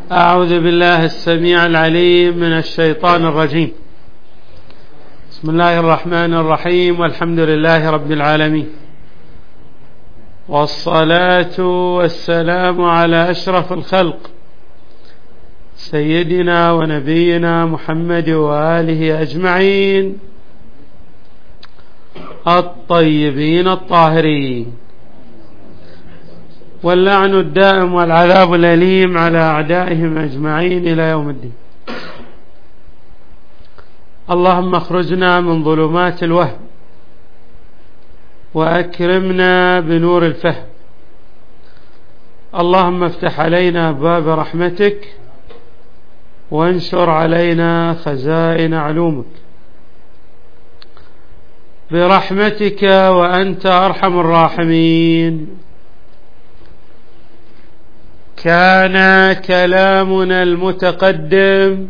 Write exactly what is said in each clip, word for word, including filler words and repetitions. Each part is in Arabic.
أعوذ بالله السميع العليم من الشيطان الرجيم. بسم الله الرحمن الرحيم، والحمد لله رب العالمين، والصلاة والسلام على أشرف الخلق سيدنا ونبينا محمد وآله أجمعين الطيبين الطاهرين، واللعن الدائم والعذاب الأليم على أعدائهم أجمعين إلى يوم الدين. اللهم اخرجنا من ظلمات الوهم وأكرمنا بنور الفهم. اللهم افتح علينا باب رحمتك وانشر علينا خزائن علومك برحمتك وأنت أرحم الراحمين. كان كلامنا المتقدم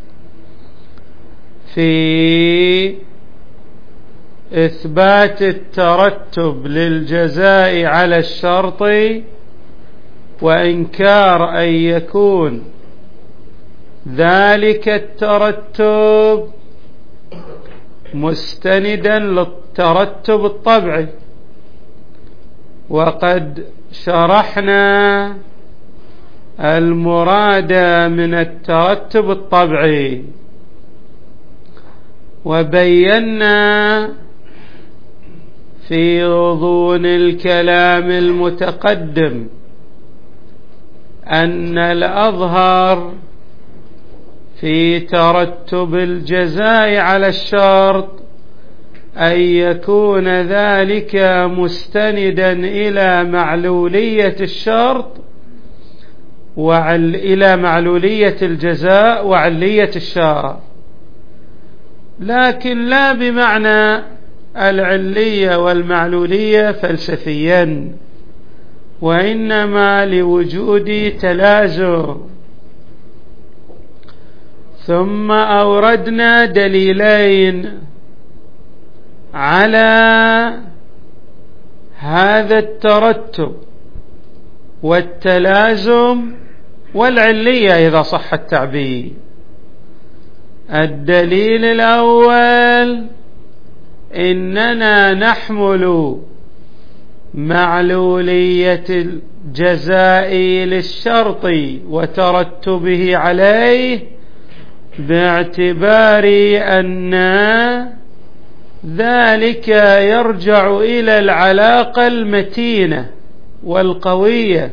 في إثبات الترتب للجزاء على الشرط وإنكار أن يكون ذلك الترتب مستندا للترتب الطبعي، وقد شرحنا المراد من الترتب الطبعي، وبينا في غضون الكلام المتقدم أن الأظهر في ترتب الجزاء على الشرط أن يكون ذلك مستندا إلى معلولية الشرط وعل إلى معلولية الجزاء وعلية الشرط، لكن لا بمعنى العلية والمعلولية فلسفيا، وإنما لوجود تلازم. ثم أوردنا دليلين على هذا الترتب والتلازم والعلية إذا صح التعبير. الدليل الأول: إننا نحمل معلولية الجزاء للشرط وترتبه عليه باعتبار أن ذلك يرجع إلى العلاقة المتينة والقوية،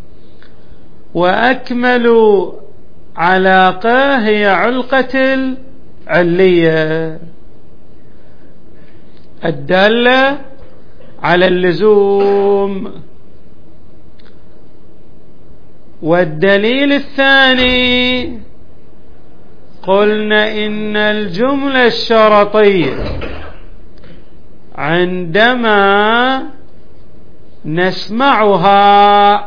وأكمل علاقة هي علقة العلية الدالة على اللزوم. والدليل الثاني: قلنا إن الجملة الشرطية عندما نسمعها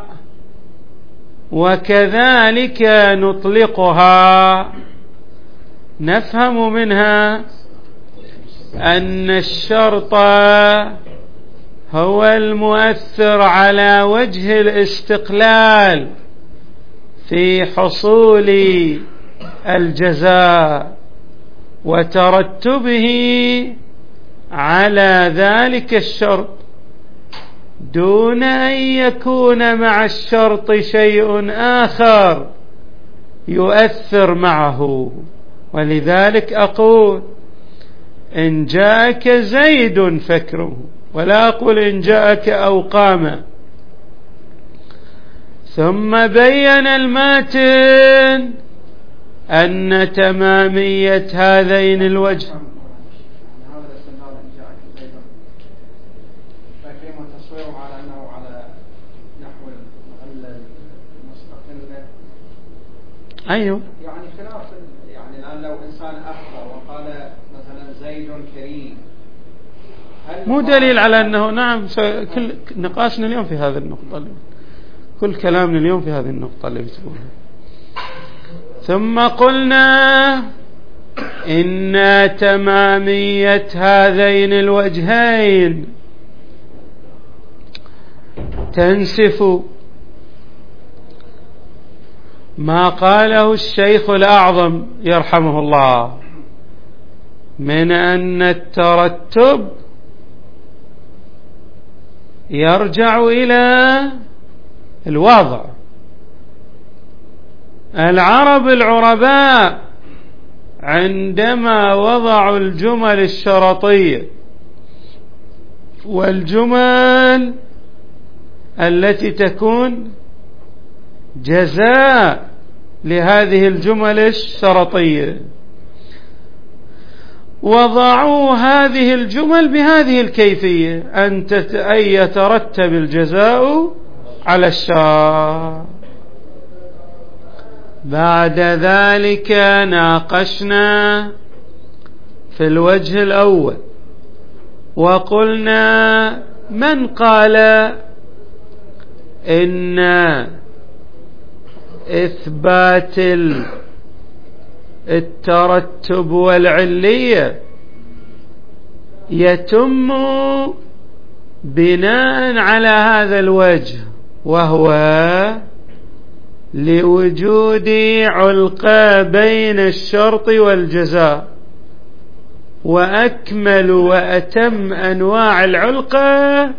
وكذلك نطلقها نفهم منها أن الشرط هو المؤثر على وجه الاستقلال في حصول الجزاء وترتبه على ذلك الشرط، دون أن يكون مع الشرط شيء آخر يؤثر معه. ولذلك أقول: إن جاءك زيد فاكرمه، ولا أقول إن جاءك أو قام. ثم بين الماتن أن تمامية هذين الوجه أيوه، يعني خلاف، يعني الآن لو إنسان أخبر وقال مثلا زيد كريم، مو دليل على أنه نعم. كل نقاشنا اليوم في هذه النقطة، كل كلامنا اليوم في هذه النقطة اللي بتقولها. ثم قلنا إن تمامية هذين الوجهين تنسف ما قاله الشيخ الأعظم يرحمه الله من أن الترتب يرجع إلى الوضع. العرب العرباء عندما وضعوا الجمل الشرطية والجمل التي تكون جزاء لهذه الجمل الشرطية، وضعوا هذه الجمل بهذه الكيفية أن يترتب الجزاء على الشرط. بعد ذلك ناقشنا في الوجه الأول وقلنا من قال إن إثبات الترتب والعلية يتم بناء على هذا الوجه، وهو لوجود علقة بين الشرط والجزاء، وأكمل وأتم أنواع العلقة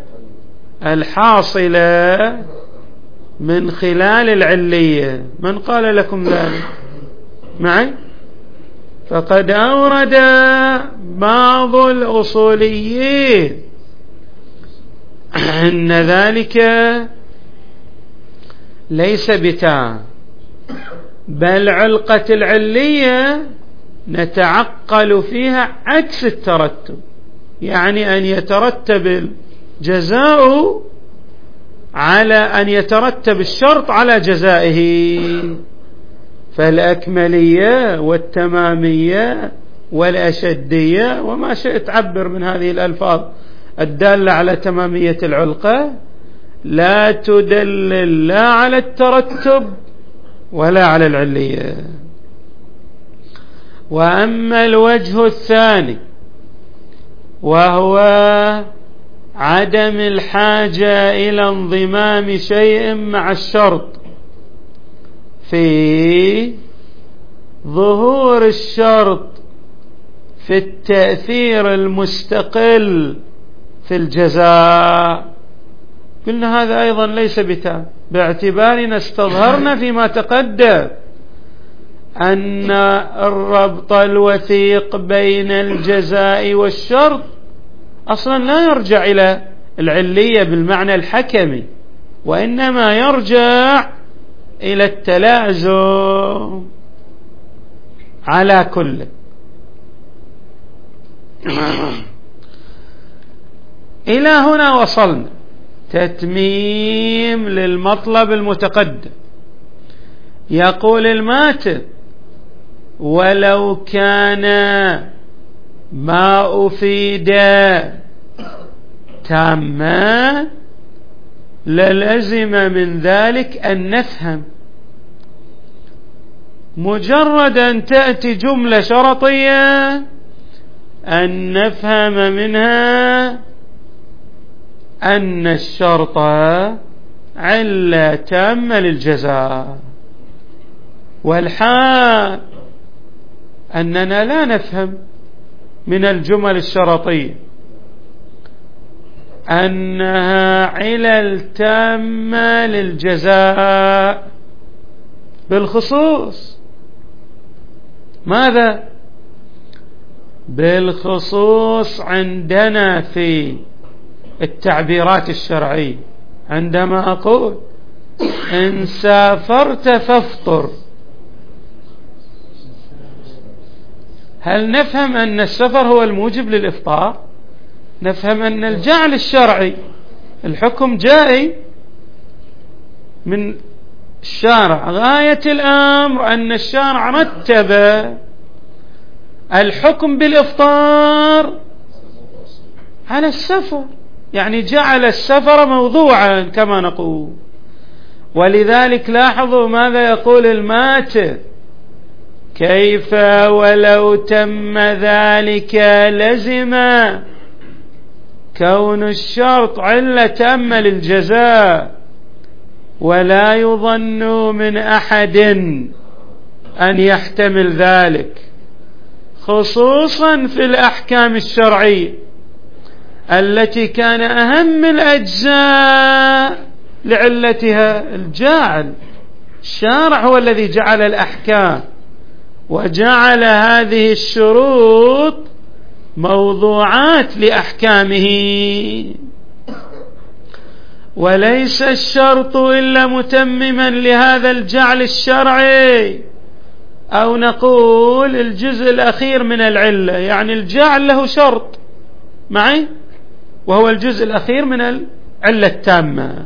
الحاصلة من خلال العلية. من قال لكم ذلك معي؟ فقد أورد بعض الأصوليين أن ذلك ليس بتام، بل علقة العلية نتعقل فيها عكس الترتب، يعني أن يترتب الجزاء على أن يترتب الشرط على جزائه. فالأكملية والتمامية والأشدية وما شئت عبر من هذه الألفاظ الدالة على تمامية العلقة لا تدلل لا على الترتب ولا على العلية. وأما الوجه الثاني وهو عدم الحاجة إلى انضمام شيء مع الشرط في ظهور الشرط في التأثير المستقل في الجزاء، قلنا هذا أيضا ليس بتام، باعتبارنا استظهرنا فيما تقدم أن الربط الوثيق بين الجزاء والشرط أصلا لا يرجع إلى العلية بالمعنى الحكمي، وإنما يرجع إلى التلازم على كل. إلى هنا وصلنا، تتميم للمطلب المتقدم. يقول الماتن: ولو كان ما أفيد تاما للزم من ذلك أن نفهم. مجرد أن تأتي جملة شرطية أن نفهم منها أن الشرط علة تامة للجزاء، والحال أننا لا نفهم من الجمل الشرطية أنها علل تامة للجزاء. بالخصوص ماذا؟ بالخصوص عندنا في التعبيرات الشرعية عندما أقول إن سافرت فافطر، هل نفهم أن السفر هو الموجب للإفطار؟ نفهم أن الجعل الشرعي الحكم جائي من الشارع، غاية الأمر أن الشارع رتب الحكم بالإفطار على السفر، يعني جعل السفر موضوعا كما نقول. ولذلك لاحظوا ماذا يقول الماتن: كيف ولو تم ذلك لزم كون الشرط علة تامة للجزاء، ولا يظن من أحد أن يحتمل ذلك، خصوصا في الأحكام الشرعية التي كان أهم الأجزاء لعلتها الجاعل. الشارع هو الذي جعل الأحكام وجعل هذه الشروط موضوعات لأحكامه، وليس الشرط إلا متمما لهذا الجعل الشرعي، أو نقول الجزء الأخير من العلة، يعني الجعل له شرط معي وهو الجزء الأخير من العلة التامة.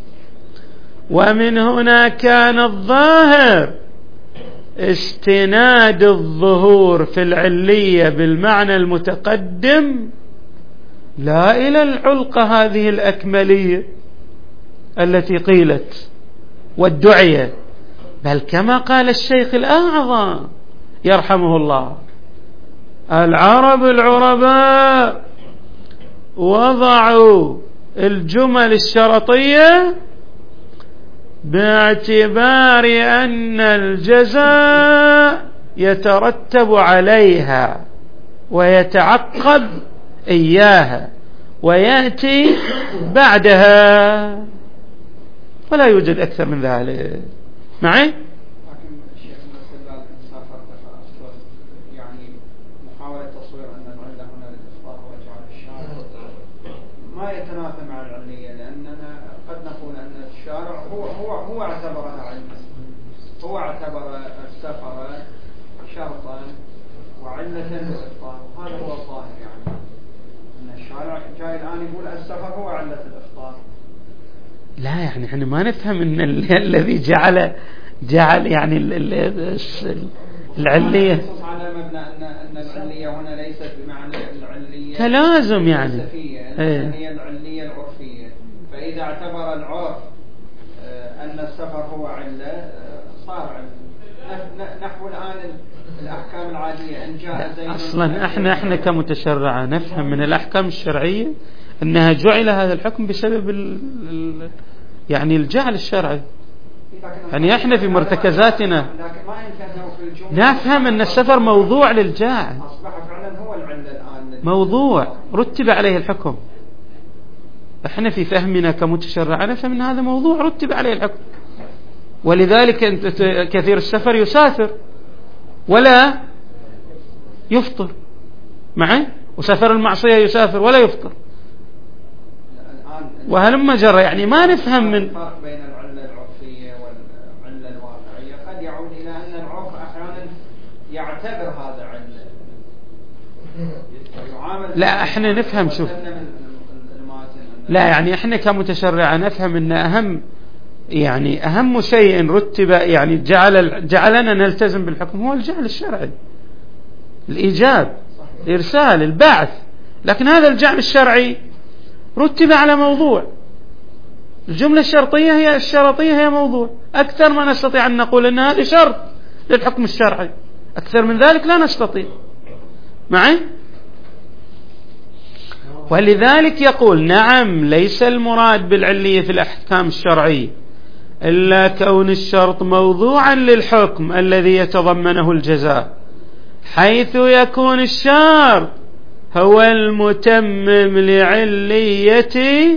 ومن هنا كان الظاهر استناد الظهور في العلية بالمعنى المتقدم لا إلى العلقة هذه الأكملية التي قيلت وادعيت، بل كما قال الشيخ الأعظم يرحمه الله: العرب العرباء وضعوا الجمل الشرطية باعتبار أن الجزاء يترتب عليها ويتعقب إياها ويأتي بعدها، ولا يوجد أكثر من ذلك. معي؟ لكن الشيخ الاستدلال سافر يعني محاولة تصوير أن العلة هنا للإخبار وجعل الشارع ما يتنافى مع العلية، لأننا قد نقول أن الشارع هو هو هو اعتبرها علة، هو اعتبر السفر شرطا وعلة للإفطار، وهذا هو الظاهر، يعني أن الشارع جاي الآن يقول السفر هو علة الإفطار. لا، يعني احنا ما نفهم ان الذي جعل جعل يعني العلية على مبنى ان ان العلية هنا ليست بمعنى العلية تلازم، يعني ايه. هي العلية العرفية، فإذا اعتبر العرف ان السفر هو علة صار علة، نحو الآن الأحكام العادية إن جاء زيد. أصلا احنا احنا كمتشرعة نفهم من الأحكام الشرعية أنها جعل هذا الحكم بسبب ال ال يعني الجعل الشرعي، يعني احنا في مرتكزاتنا نفهم أن السفر موضوع للجاعل، أصبح فعلا هو العلة الآن، موضوع رتب عليه الحكم. احنا في فهمنا كمتشرع نفهم أن هذا موضوع رتب عليه الحكم، ولذلك كثير السفر يسافر ولا يفطر معه، وسفر المعصية يسافر ولا يفطر، وهلما جرى. يعني ما نفهم من الفرق بين العلة العرفية والعلة الواقعية، قد يعود إلى أن العرف أحيانا يعتبر هذا علة. لا احنا نفهم، شوف، لا يعني احنا كمتشرعة نفهم ان اهم يعني اهم شيء رتب يعني جعل جعلنا نلتزم بالحكم هو الجعل الشرعي، الإيجاب، الإرسال، البعث. لكن هذا الجعل الشرعي رتب على موضوع. الجملة الشرطية هي الشرطية هي موضوع، أكثر ما نستطيع أن نقول أن هذا شرط للحكم الشرعي، أكثر من ذلك لا نستطيع. معي؟ ولذلك يقول: نعم، ليس المراد بالعلية في الأحكام الشرعية إلا كون الشرط موضوعا للحكم الذي يتضمنه الجزاء، حيث يكون الشرط هو المتمم لعلية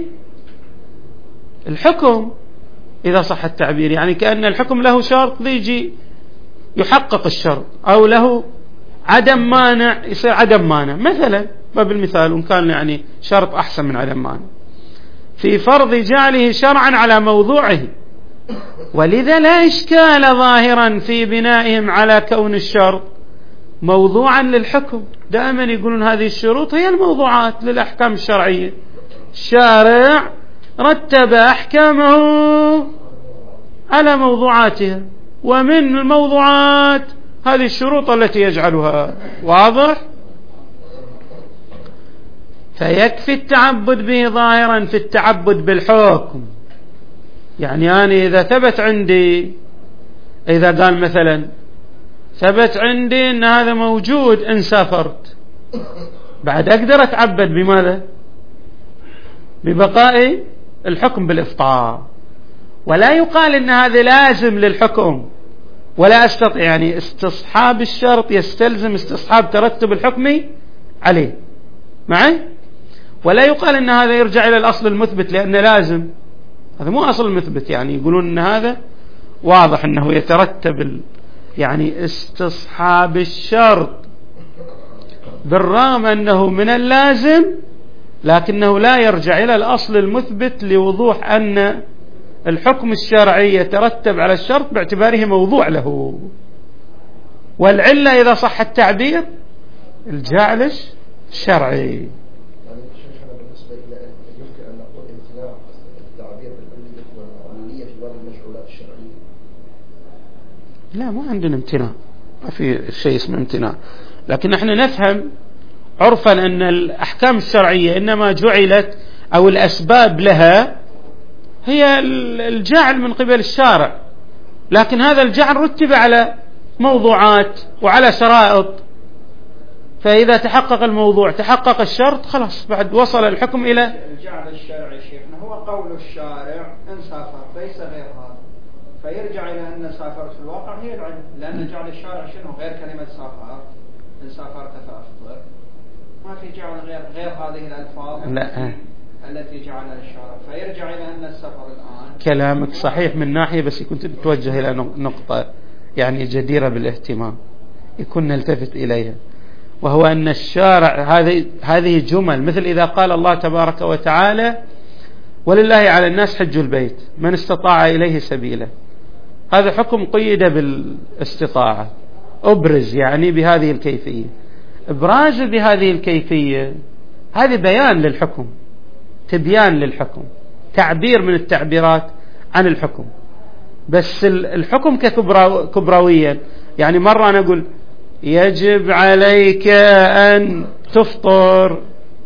الحكم، إذا صح التعبير، يعني كأن الحكم له شرط يجي يحقق الشرط، أو له عدم مانع يصير عدم مانع. مثلا باب المثال، وإن كان يعني شرط أحسن من عدم مانع، في فرض جعله شرعا على موضوعه. ولذا لا إشكال ظاهرا في بنائهم على كون الشرط موضوعا للحكم. دائما يقولون هذه الشروط هي الموضوعات للأحكام الشرعية، الشارع رتب أحكامه على موضوعاتها، ومن الموضوعات هذه الشروط التي يجعلها. واضح؟ فيكفي التعبد به ظاهرا في التعبد بالحكم. يعني أنا إذا ثبت عندي، إذا قال مثلا ثبت عندي أن هذا موجود إن سافرت، بعد أقدر أتعبد بماذا؟ ببقاء الحكم بالإفطار. ولا يقال إن هذا لازم للحكم ولا أستطيع، يعني استصحاب الشرط يستلزم استصحاب ترتب الحكم عليه معي، ولا يقال إن هذا يرجع إلى الأصل المثبت لأنه لازم، هذا مو أصل مثبت. يعني يقولون إن هذا واضح أنه يترتب ال... يعني استصحاب الشرط بالرغم أنه من اللازم لكنه لا يرجع إلى الأصل المثبت لوضوح أن الحكم الشرعي يترتب على الشرط باعتباره موضوع له. والعلة إذا صح التعبير الجعل الشرعي. لا ما عندنا امتناع، ما في شيء اسمه امتناع، لكن نحن نفهم عرفا أن الأحكام الشرعية إنما جعلت أو الأسباب لها هي الجعل من قبل الشارع، لكن هذا الجعل رتب على موضوعات وعلى شرائط، فإذا تحقق الموضوع تحقق الشرط خلاص بعد وصل الحكم إلى الجعل الشرعي. شيخنا هو قول الشارع إن سافر ليس غير هذا، فيرجع إلى أن سافر في الواقع هي العلم، لأن جعل الشارع شنو غير كلمة سافر، إن سافرت فأفطر، ما في جعل غير غير هذه الألفاظ لا. التي جعلها الشارع، فيرجع إلى أن السفر الآن. كلامك صحيح من ناحية، بس كنت تتوجه إلى نقطة يعني جديرة بالاهتمام يكون نلتفت إليها، وهو أن الشارع هذه هذه جمل مثل إذا قال الله تبارك وتعالى ولله على الناس حج البيت من استطاع إليه سبيلا، هذا حكم قيد بالاستطاعة، أبرز يعني بهذه الكيفية، إبراز بهذه الكيفية هذه بيان للحكم، تبيان للحكم، تعبير من التعبيرات عن الحكم. بس الحكم ككبرويا، يعني مرة أنا أقول يجب عليك أن تفطر،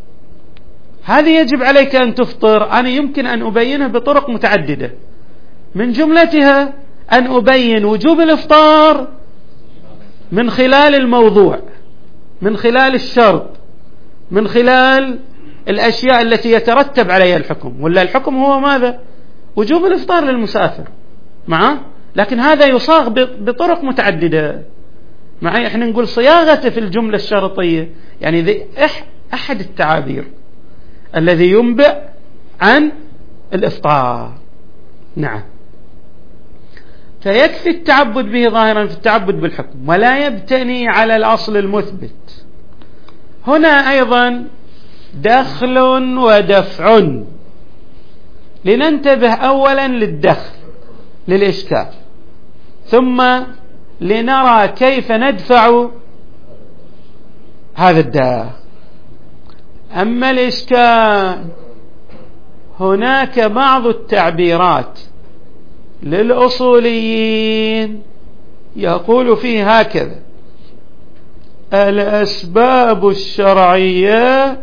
هذه يجب عليك أن تفطر أنا يمكن أن أبينها بطرق متعددة، من جملتها أن أبين وجوب الإفطار من خلال الموضوع، من خلال الشرط، من خلال الأشياء التي يترتب عليها الحكم، ولا الحكم هو ماذا؟ وجوب الإفطار للمسافر معه، لكن هذا يصاغ بطرق متعددة معي. احنا نقول صياغته في الجملة الشرطية، يعني ذي أحد التعابير الذي ينبئ عن الإفطار. نعم، فيكفي التعبد به ظاهرا في التعبد بالحكم ولا يبتني على الأصل المثبت. هنا أيضا دخل ودفع، لننتبه أولا للدخل للإشكال، ثم لنرى كيف ندفع هذا الداخل. أما الإشكال هناك بعض التعبيرات للأصوليين يقول فيه هكذا: الأسباب الشرعية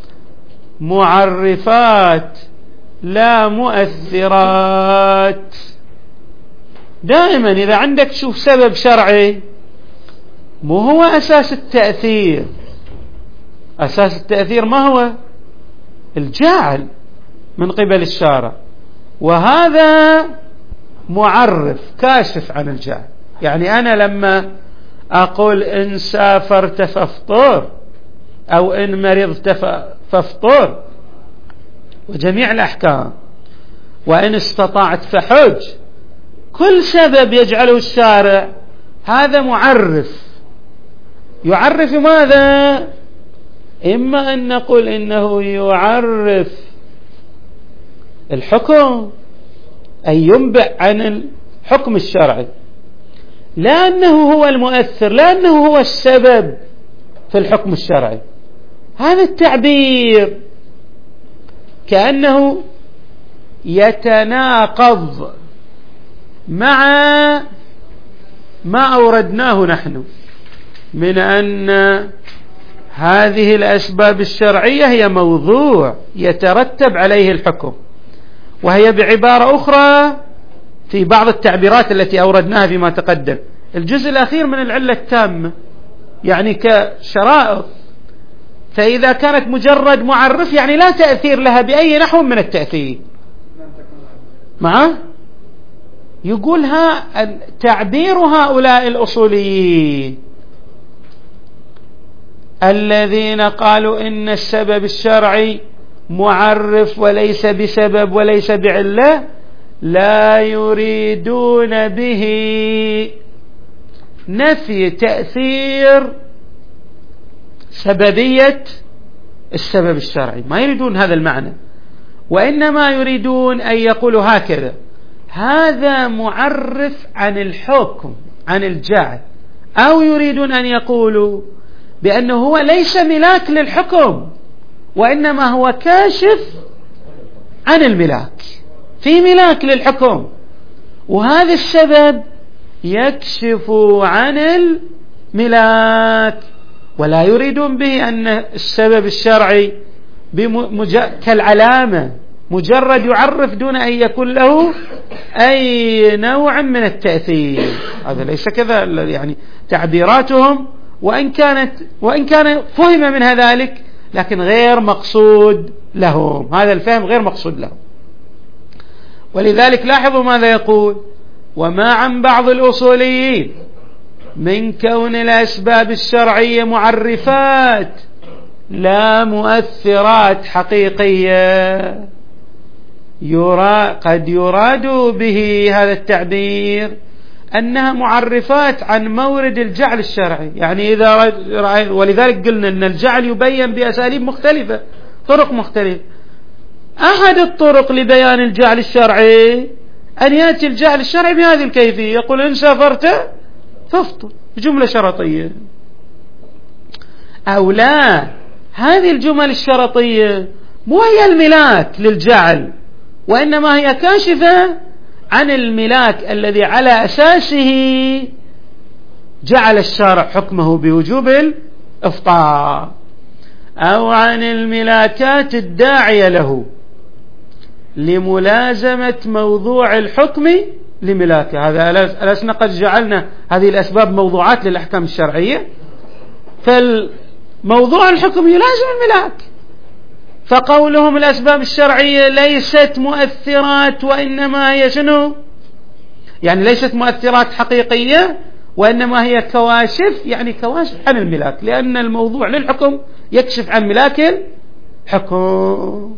معرفات لا مؤثرات. دائما إذا عندك شوف سبب شرعي مو هو أساس التأثير، أساس التأثير ما هو؟ الجعل من قبل الشارع، وهذا معرف كاشف عن الجعل. يعني أنا لما أقول إن سافرت فافطر أو إن مرضت فافطر وجميع الأحكام وإن استطعت فحج، كل سبب يجعله الشارع هذا معرف. يعرف ماذا؟ إما أن نقول إنه يعرف الحكم أي ينبئ عن الحكم الشرعي، لأنه هو المؤثر، لأنه هو السبب في الحكم الشرعي. هذا التعبير كأنه يتناقض مع ما أوردناه نحن من أن هذه الأسباب الشرعية هي موضوع يترتب عليه الحكم، وهي بعبارة أخرى في بعض التعبيرات التي أوردناها فيما تقدم الجزء الأخير من العلة التامة، يعني كشرائط. فإذا كانت مجرد معرف يعني لا تأثير لها بأي نحو من التأثير معه، يقولها تعبير هؤلاء الأصوليين الذين قالوا إن السبب الشرعي معرف وليس بسبب وليس بعلة، لا يريدون به نفي تأثير سببية السبب الشرعي، ما يريدون هذا المعنى، وإنما يريدون أن يقولوا هكذا: هذا معرف عن الحكم عن الجعل، أو يريدون أن يقولوا بأنه هو ليس ملاك للحكم وإنما هو كاشف عن الملاك، في ملاك للحكم وهذا السبب يكشف عن الملاك، ولا يريدون به أن السبب الشرعي كالعلامة مجرد يعرف دون أن يكون له أي نوع من التأثير. هذا ليس كذا، يعني تعبيراتهم وإن كانت وإن كان فهم منها ذلك لكن غير مقصود لهم، هذا الفهم غير مقصود لهم. ولذلك لاحظوا ماذا يقول: وما عن بعض الأصوليين من كون الأسباب الشرعية معرفات لا مؤثرات حقيقية، يرى قد يراد به هذا التعبير أنها معرفات عن مورد الجعل الشرعي، يعني إذا رأي، ولذلك قلنا أن الجعل يبين بأساليب مختلفة، طرق مختلفة. أحد الطرق لبيان الجعل الشرعي أن يأتي الجعل الشرعي بهذه الكيفية، يقول: إن سافرت فافطر، بجملة شرطية. أو لا، هذه الجمل الشرطية مو هي الملاك للجعل، وإنما هي كاشفة عن الملاك الذي على أساسه جعل الشارع حكمه بوجوب الإفطار، أو عن الملاكات الداعية له لملازمة موضوع الحكم لملاكه. هذا ألسنا قد جعلنا هذه الأسباب موضوعات للأحكام الشرعية، فالموضوع الحكم يلازم الملاك، فقولهم الأسباب الشرعية ليست مؤثرات وإنما هي شنو؟ يعني ليست مؤثرات حقيقية وإنما هي كواشف، يعني كواشف عن الملاك، لأن الموضوع للحكم يكشف عن ملاك الحكم،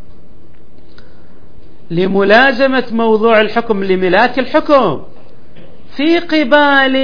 لملازمة موضوع الحكم لملاك الحكم، في قبال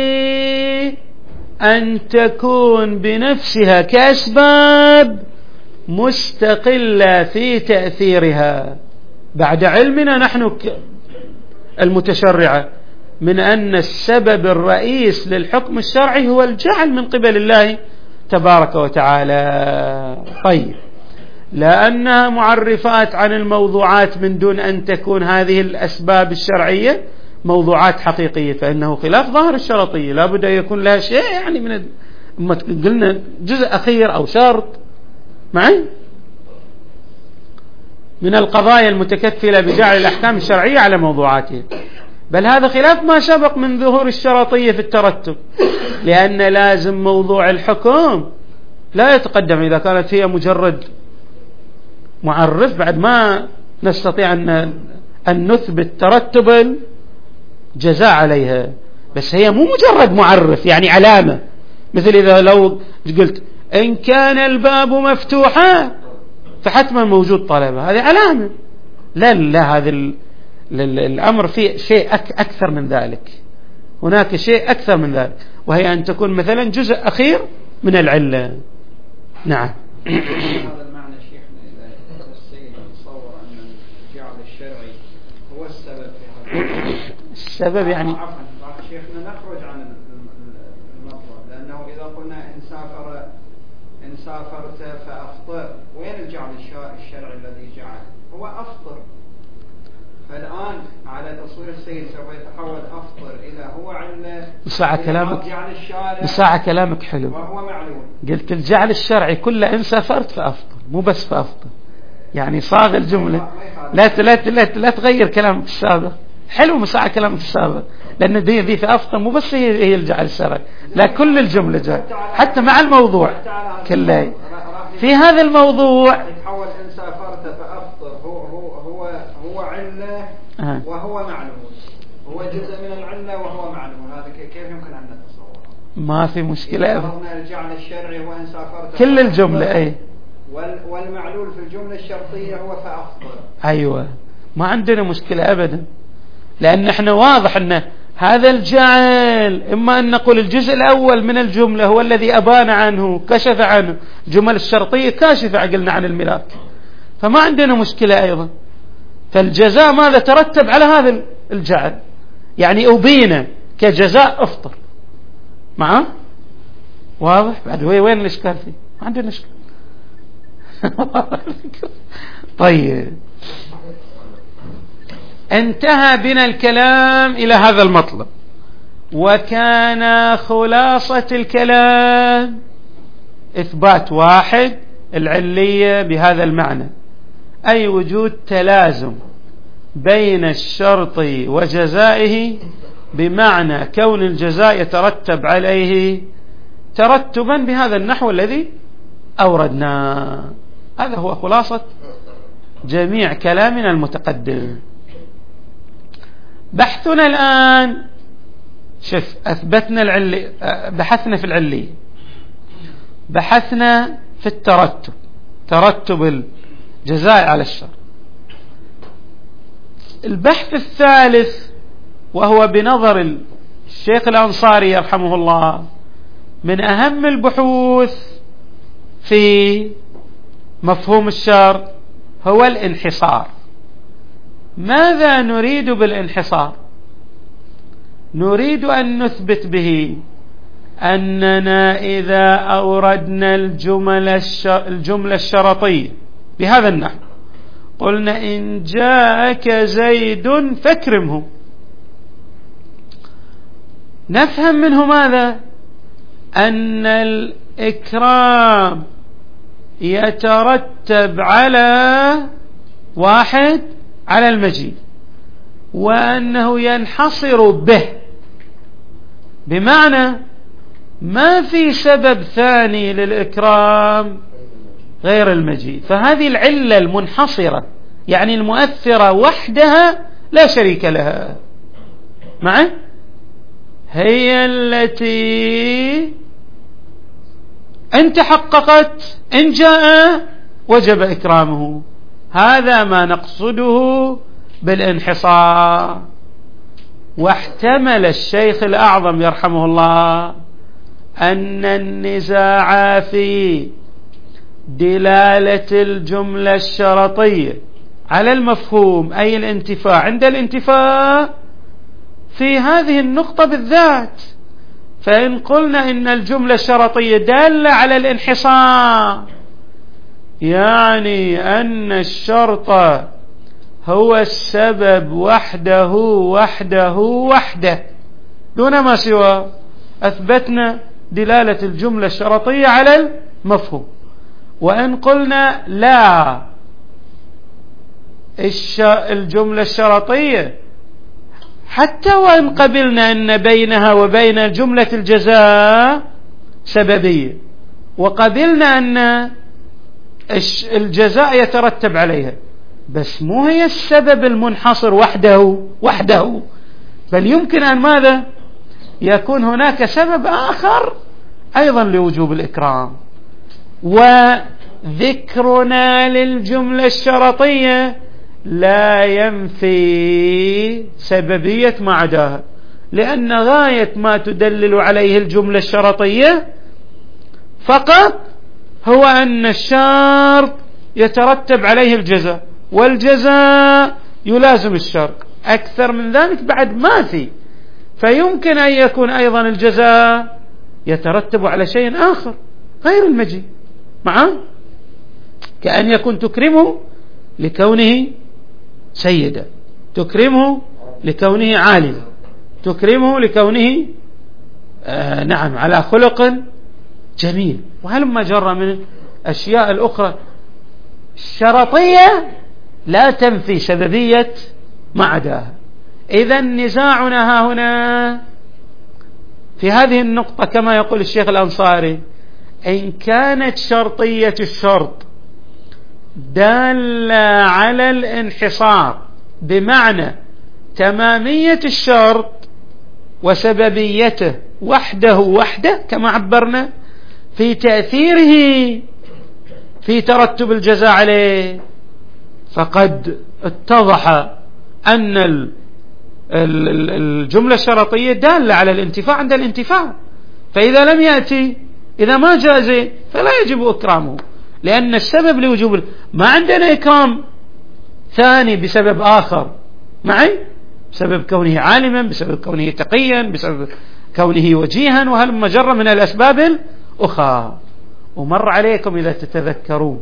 أن تكون بنفسها كأسباب مستقلة في تأثيرها، بعد علمنا نحن المتشرعة من أن السبب الرئيس للحكم الشرعي هو الجعل من قبل الله تبارك وتعالى. طيب، لأنها معرفات عن الموضوعات من دون أن تكون هذه الأسباب الشرعية موضوعات حقيقية، فإنه خلاف ظاهر الشرطية، لا بد أن يكون لها شيء، يعني من قلنا جزء أخير أو شرط معي من القضايا المتكفلة بجعل الأحكام الشرعية على موضوعاتها، بل هذا خلاف ما سبق من ظهور الشرطية في الترتب، لأن لازم موضوع الحكم لا يتقدم إذا كانت هي مجرد معرف، بعد ما نستطيع أن أن نثبت ترتب الجزاء عليها، بس هي مو مجرد معرف يعني علامة، مثل إذا لو قلت إن كان الباب مفتوحا فحتما موجود طلبة، هذه علامة. لا لا، هذا الأمر فيه شيء أكثر من ذلك، هناك شيء أكثر من ذلك، وهي أن تكون مثلا جزء أخير من العلة. نعم. هذا المعنى شيخنا، إذا السيد تصور أن الجعل الشرعي هو السبب في هذا السبب، يعني عفوا شيخنا نخرج عن المطلب، لأنه إذا قلنا إن سافر إن سافرت فأفطر، وين الجعل الشرعي الذي جعل؟ هو أفطر، فالآن على تصوير السيد سوف يتحول أفطر إلى هو علة بساعة كلامك جعل الشارع، بساعة كلامك حلو، وهو معلوم. قلت الجعل الشرعي كله إن سافرت فأفطر، مو بس فأفطر، يعني صاغ الجملة. لا لا لا لا تغير كلامك السابق، حلو مساعة كلامك السابق، لأن دي ذي في أفطر مو بس هي هي الجعل الشرعي، لا كل الجملة جاء حتى مع الموضوع كله في هذا الموضوع. يتحول إن سافرت فأفطر، هو هو هو هو علة وهو معلوم، هو جزء من العلة وهو معلوم، هذا كيف يمكن أن نتصور؟ ما في مشكلة. فرضنا الجعل الشرعي وإن سافرت كل الجملة أي والمعلول في الجملة الشرطية هو فأفضل. أيوة ما عندنا مشكلة أبدا، لأن احنا واضح أن هذا الجعل إما أن نقول الجزء الأول من الجملة هو الذي أبان عنه كشف عنه، جمل الشرطية كاشفة قلنا عن الملاك، فما عندنا مشكلة أيضا. فالجزاء ماذا ترتب على هذا الجعل، يعني أبين كجزاء أفطر معه. واضح بعد وين الإشكال فيه؟ ما عندنا إشكال. طيب انتهى بنا الكلام إلى هذا المطلب، وكان خلاصة الكلام إثبات واحد العلية بهذا المعنى، أي وجود تلازم بين الشرط وجزائه، بمعنى كون الجزاء يترتب عليه ترتبا بهذا النحو الذي أوردناه. هذا هو خلاصة جميع كلامنا المتقدم. بحثنا الآن شوف أثبتنا العلي، بحثنا في العلي، بحثنا في الترتب، ترتب الجزاء على الشر. البحث الثالث وهو بنظر الشيخ الأنصاري يرحمه الله من أهم البحوث في مفهوم الشر، هو الانحصار. ماذا نريد بالانحصار؟ نريد أن نثبت به أننا إذا أوردنا الجملة الجملة الشرطية بهذا النحو، قلنا إن جاءك زيد فاكرمه، نفهم منه ماذا؟ أن الإكرام يترتب على واحد على المجيء، وأنه ينحصر به، بمعنى ما في سبب ثاني للإكرام غير المجيء. فهذه العلة المنحصرة يعني المؤثرة وحدها لا شريك لها معه، هي التي إن تحققت إن جاء وجب إكرامه. هذا ما نقصده بالانحصار. واحتمل الشيخ الأعظم يرحمه الله أن النزاع في دلالة الجملة الشرطية على المفهوم أي الانتفاع عند الانتفاع في هذه النقطة بالذات. فإن قلنا إن الجملة الشرطية دالة على الانحصار، يعني أن الشرط هو السبب وحده وحده وحده دون ما سوى، أثبتنا دلالة الجملة الشرطية على المفهوم. وإن قلنا لا، الجملة الشرطية حتى وإن قبلنا أن بينها وبين جملة الجزاء سببية، وقبلنا أن الجزاء يترتب عليها، بس مو هي السبب المنحصر وحده وحده، بل يمكن أن ماذا يكون هناك سبب آخر أيضا لوجوب الإكرام. وذكرنا للجملة الشرطية لا ينفي سببية ما عداها، لأن غاية ما تدلل عليه الجملة الشرطية فقط هو أن الشرط يترتب عليه الجزاء، والجزاء يلازم الشرط. أكثر من ذلك بعد ما في. فيمكن أن يكون أيضا الجزاء يترتب على شيء آخر غير المجيء معه، كأن يكون تكرمه لكونه سيدا، تكرمه لكونه عالما، تكرمه لكونه آه نعم على خلق جميل، وهلما جرى من الأشياء الأخرى. الشرطية لا تنفي سببية ما عداها. إذن نزاعنا ها هنا في هذه النقطة كما يقول الشيخ الأنصاري، إن كانت شرطية الشرط دالة على الانحصار بمعنى تمامية الشرط وسببيته وحده وحده كما عبرنا في تأثيره في ترتب الجزاء عليه، فقد اتضح أن الجملة الشرطية دالة على الانتفاع عند الانتفاع، فإذا لم يأتي إذا ما جاز فلا يجب إكرامه، لأن السبب لوجوب ما عندنا إكرام ثاني بسبب آخر معي، بسبب كونه عالما، بسبب كونه تقيا، بسبب كونه وجيها، وهل مجرة من الأسباب الأخرى. ومر عليكم إذا تتذكرون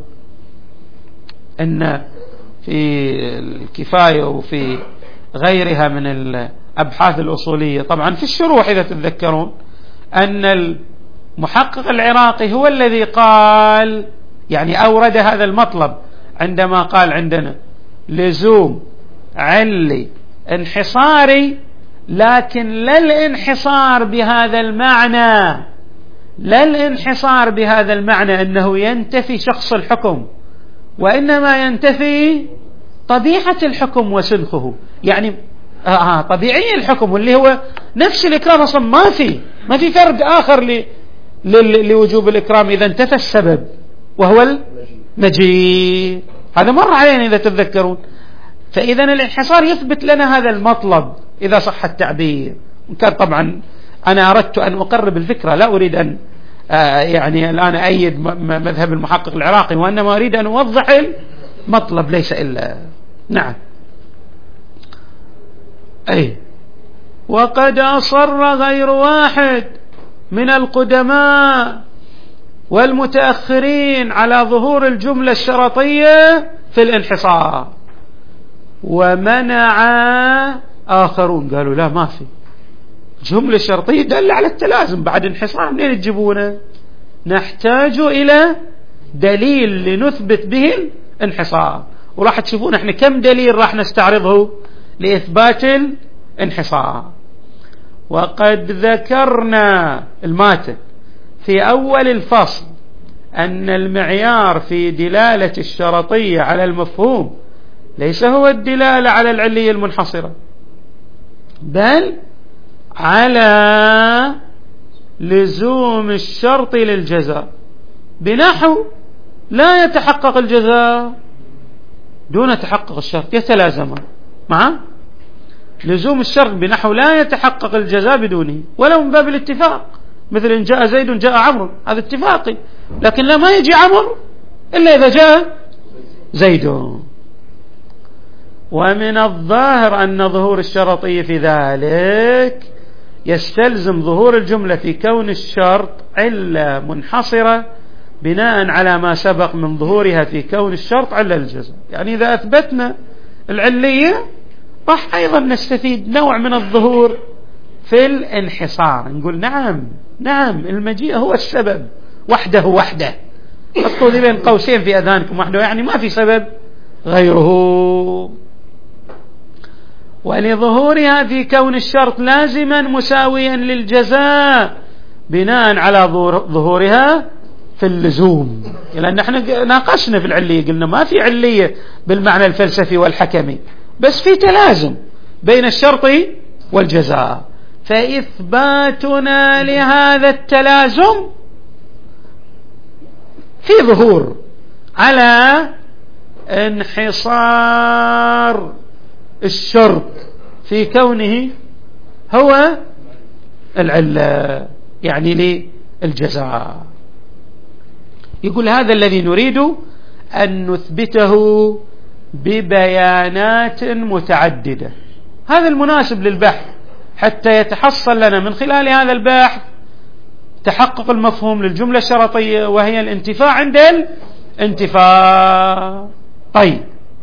أن في الكفاية وفي غيرها من الأبحاث الأصولية، طبعا في الشروح إذا تتذكرون، أن المحقق العراقي هو الذي قال يعني أورد هذا المطلب عندما قال عندنا لزوم علي انحصاري، لكن لا الانحصار بهذا المعنى، لا الانحصار بهذا المعنى أنه ينتفي شخص الحكم، وإنما ينتفي طبيعة الحكم وسنخه، يعني آه طبيعي الحكم اللي هو نفس الإكرام أصلا ما في ما في فرد آخر ل لوجوب الإكرام إذا انتفى السبب وهو المجيء. هذا مر علينا إذا تتذكرون. فإذا الانحصار يثبت لنا هذا المطلب إذا صح التعبير. كان طبعا أنا أردت أن أقرب الفكرة، لا أريد أن آه يعني الآن أيد مذهب المحقق العراقي، وإنما أريد أن أوضح المطلب ليس إلا نعم. أي وقد أصر غير واحد من القدماء والمتأخرين على ظهور الجملة الشرطية في الانحصار، ومنع آخرون قالوا لا ما في جملة شرطية دل على التلازم بعد انحصار، منين تجيبونه؟ نحتاج إلى دليل لنثبت به الانحصار، وراح تشوفون احنا كم دليل راح نستعرضه لإثبات الانحصار. وقد ذكرنا الماتن في أول الفصل أن المعيار في دلالة الشرطية على المفهوم ليس هو الدلالة على العلية المنحصرة، بل على لزوم الشرط للجزاء، بنحو لا يتحقق الجزاء دون تحقق الشرط، يتلازمان مع لزوم الشرط بنحو لا يتحقق الجزاء بدونه، ولو من باب الاتفاق، مثل إن جاء زيد جاء عمرو، هذا اتفاقي، لكن لا ما يجي عمرو إلا إذا جاء زيد. ومن الظاهر أن ظهور الشرطية في ذلك يستلزم ظهور الجملة في كون الشرط علة منحصرة بناء على ما سبق من ظهورها في كون الشرط علة الجزاء. يعني إذا أثبتنا العلية راح أيضا نستفيد نوع من الظهور في الانحصار، نقول نعم نعم المجيء هو السبب وحده وحده، حطوا ذي بين قوسين في أذهانكم وحده، يعني ما في سبب غيره. ولظهورها في كون الشرط لازما مساويا للجزاء بناء على ظهورها في اللزوم، لأن احنا ناقشنا في العلية قلنا ما في علية بالمعنى الفلسفي والحكمي، بس في تلازم بين الشرط والجزاء، فإثباتنا لهذا التلازم في ظهور على انحصار الشرط في كونه هو العلة، يعني للجزاء. يقول هذا الذي نريد أن نثبته ببيانات متعددة، هذا المناسب للبحث حتى يتحصل لنا من خلال هذا البحث تحقق المفهوم للجملة الشرطية وهي الانتفاع عند الانتفاع. طيب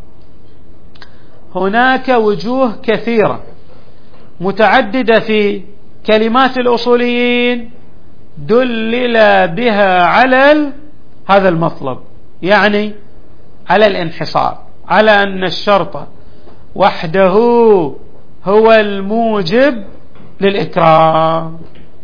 هناك وجوه كثيرة متعددة في كلمات الأصوليين دلل بها على هذا المطلب، يعني على الانحصار، على أن الشرط وحده هو الموجب للإكرام.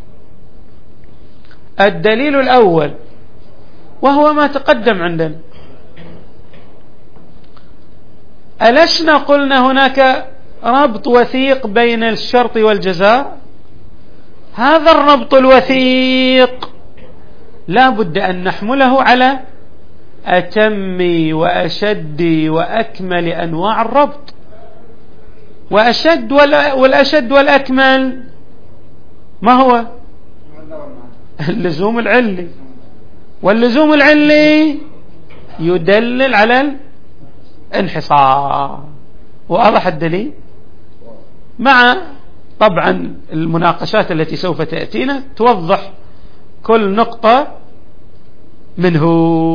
الدليل الأول وهو ما تقدم عندنا، ألسنا قلنا هناك ربط وثيق بين الشرط والجزاء. هذا الربط الوثيق لا بد أن نحمله على أتم وأشد وأكمل أنواع الربط. وأشد والأشد والأكمل ما هو؟ اللزوم العلي، واللزوم العلي يدلل على الانحصار. واضح الدليل؟ مع طبعا المناقشات التي سوف تأتينا توضح كل نقطة منه.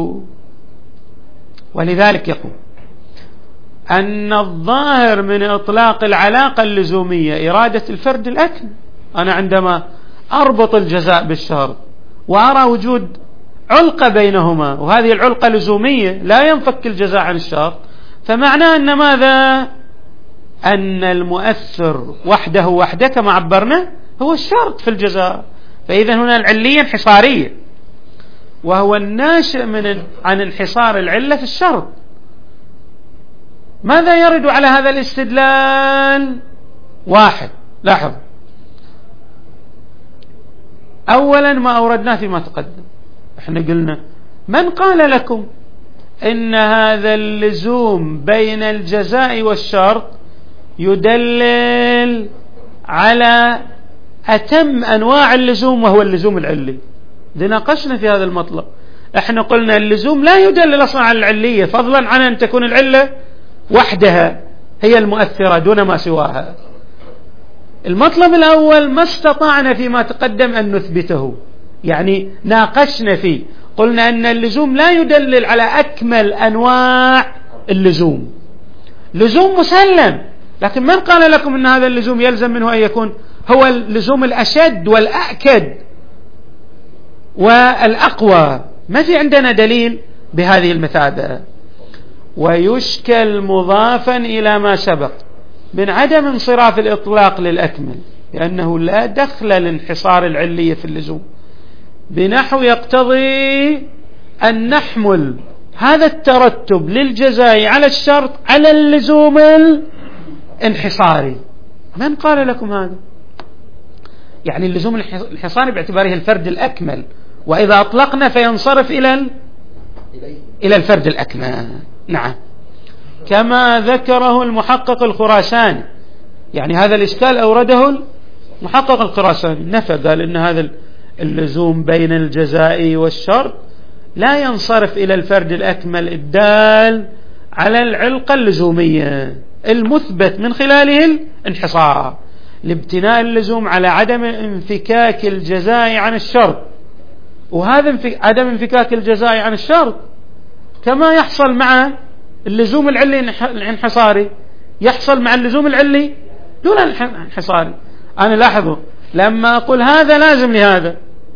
ولذلك يقول أن الظاهر من إطلاق العلاقة اللزومية إرادة الفرد الأكمل. أنا عندما أربط الجزاء بالشرط وأرى وجود علقة بينهما، وهذه العلقة لزومية لا ينفك الجزاء عن الشرط، فمعناه أن ماذا؟ أن المؤثر وحده وحده كما عبرنا هو الشرط في الجزاء. فإذا هنا العلية انحصارية، وهو الناشئ من عن انحصار العلة في الشرط. ماذا يرد على هذا الاستدلال؟ واحد، لاحظ أولا ما أوردناه فيما تقدم. احنا قلنا من قال لكم إن هذا اللزوم بين الجزاء والشرط يدلل على أتم أنواع اللزوم وهو اللزوم العلي؟ دي ناقشنا في هذا المطلب. احنا قلنا اللزوم لا يدلل أصلا على العلية، فضلا عن أن تكون العلة وحدها هي المؤثرة دون ما سواها. المطلب الأول ما استطعنا فيما تقدم أن نثبته، يعني ناقشنا فيه، قلنا أن اللزوم لا يدلل على أكمل أنواع اللزوم. لزوم مسلم، لكن من قال لكم أن هذا اللزوم يلزم منه أن يكون هو اللزوم الأشد والأأكد والأقوى؟ ما في عندنا دليل بهذه المثابة. ويشكل مضافا إلى ما سبق من عدم انصراف الإطلاق للأكمل، لأنه لا دخل لانحصار العلية في اللزوم، بنحو يقتضي أن نحمل هذا الترتب للجزاء على الشرط على اللزوم الانحصاري. من قال لكم هذا؟ يعني اللزوم الانحصاري باعتباره الفرد الأكمل، وإذا أطلقنا فينصرف إلى إلى الفرد الأكمل. نعم، كما ذكره المحقق الخراساني. يعني هذا الإشكال أورده المحقق الخراساني، نفى، قال إن هذا اللزوم بين الجزاء والشرط لا ينصرف إلى الفرد الأكمل الدال على العلقة اللزومية المثبت من خلاله الانحصار، لابتناء اللزوم على عدم انفكاك الجزاء عن الشرط. وهذا عدم انفكاك الجزاء عن الشرط كما يحصل مع اللزوم العلي الانحصاري يحصل مع اللزوم العلي دون الانحصاري. أنا لاحظوا لما أقول هذا لازم لهذا،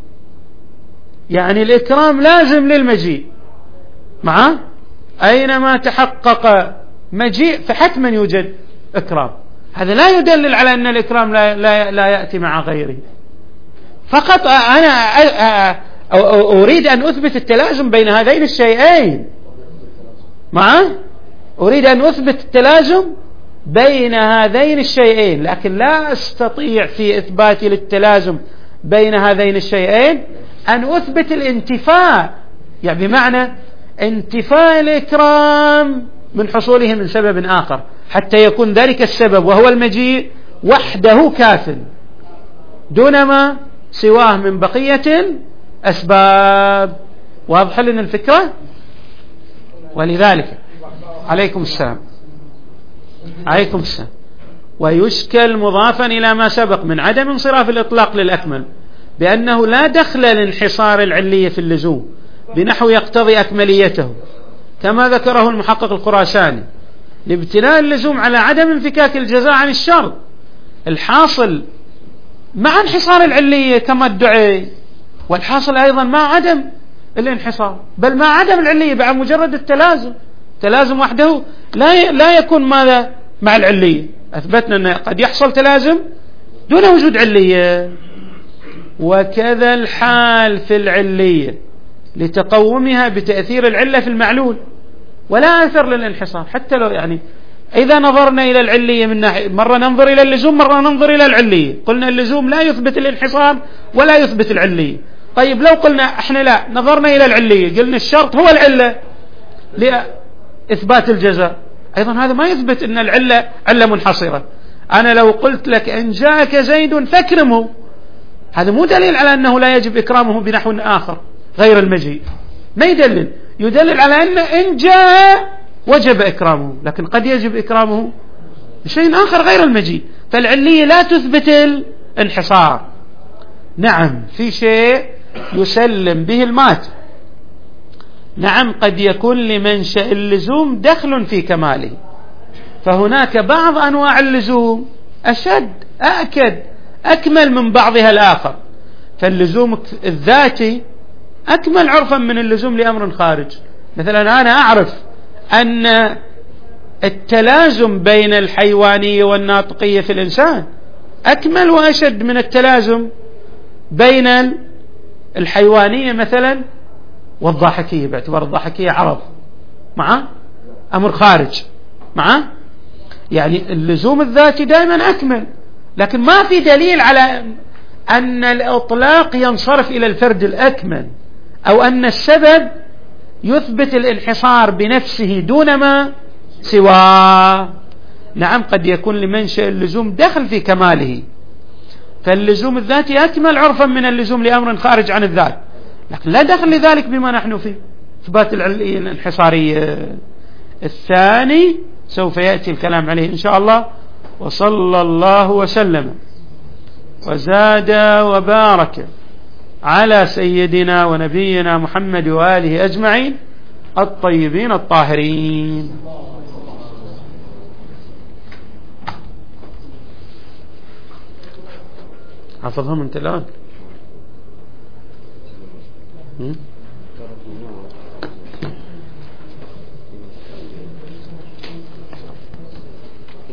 يعني الإكرام لازم للمجيء، معه أينما تحقق مجيء فحتما يوجد إكرام. هذا لا يدلل على أن الإكرام لا, لا, لا يأتي مع غيره. فقط أنا أريد أن أثبت التلازم بين هذين الشيئين، معه أريد أن أثبت التلازم بين هذين الشيئين، لكن لا أستطيع في إثباتي للتلازم بين هذين الشيئين أن أثبت الانتفاء، يعني بمعنى انتفاء الإكرام من حصوله من سبب آخر، حتى يكون ذلك السبب وهو المجيء وحده كاف دون ما سواه من بقية الأسباب. واضح لنا الفكرة؟ ولذلك عليكم السلام عليكم السلام ويشكل مضافا إلى ما سبق من عدم انصراف الإطلاق للأكمل بأنه لا دخل لانحصار العلية في اللزوم بنحو يقتضي أكمليته، كما ذكره المحقق الخراساني، لابتناء اللزوم على عدم انفكاك الجزاء عن الشرط الحاصل مع انحصار العلية كما ادعي، والحاصل أيضا مع عدم الانحصار، بل مع عدم العلية بعد مجرد التلازم. تلازم وحده لا لا يكون ماذا مع العلية. أثبتنا أن قد يحصل تلازم دون وجود علية. وكذا الحال في العلية لتقومها بتأثير العلة في المعلول، ولا أثر للانحصار، حتى لو يعني إذا نظرنا إلى العلية من ناحية، مرة ننظر إلى اللزوم مرة ننظر إلى العلية، قلنا اللزوم لا يثبت الانحصار ولا يثبت العلية. طيب لو قلنا احنا لا نظرنا إلى العلية، قلنا الشرط هو العلة لإثبات الجزاء، أيضا هذا ما يثبت أن العلة علة منحصرة. أنا لو قلت لك إن جاءك زيد فاكرمه، هذا مو دليل على أنه لا يجب إكرامه بنحو آخر غير المجيء، ما يدلل، يدلل على أن إن جاء وجب إكرامه، لكن قد يجب إكرامه بشيء آخر غير المجيء. فالعلية لا تثبت الانحصار. نعم في شيء يسلم به المات، نعم قد يكون لمنشأ اللزوم دخل في كماله، فهناك بعض أنواع اللزوم أشد أأكد أكمل من بعضها الآخر، فاللزوم الذاتي أكمل عرفا من اللزوم لأمر خارج. مثلا أنا أعرف أن التلازم بين الحيوانية والناطقية في الإنسان أكمل وأشد من التلازم بين الحيوانية مثلا والضاحكية، باعتبار الضاحكية عرض مع أمر خارج معه، يعني اللزوم الذاتي دائما أكمل، لكن ما في دليل على أن الإطلاق ينصرف إلى الفرد الأكمل، أو أن السبب يثبت الانحصار بنفسه دون ما سواه. نعم قد يكون لمنشأ اللزوم دخل في كماله، فاللزوم الذاتي أكمل عرفا من اللزوم لأمر خارج عن الذات، لكن لا دخل لذلك بما نحن فيه، إثبات العلية الانحصارية. الثاني سوف يأتي الكلام عليه إن شاء الله. وصلى الله وسلم وزاد وبارك على سيدنا ونبينا محمد وآله أجمعين الطيبين الطاهرين. حفظهم انت الآن؟